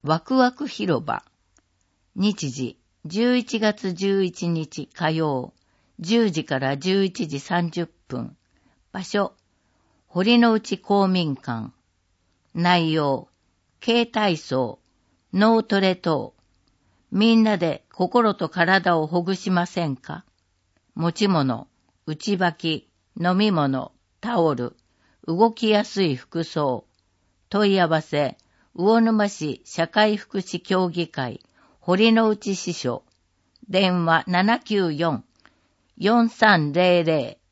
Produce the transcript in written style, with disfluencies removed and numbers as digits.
ワクワク広場。日時、11月11日火曜、10時から11時30分。場所、堀之内公民館。内容、軽体操、脳トレ等。みんなで心と体をほぐしませんか？持ち物、内履き、飲み物、タオル、動きやすい服装。問い合わせ、魚沼市社会福祉協議会、堀之内支所。電話794-4300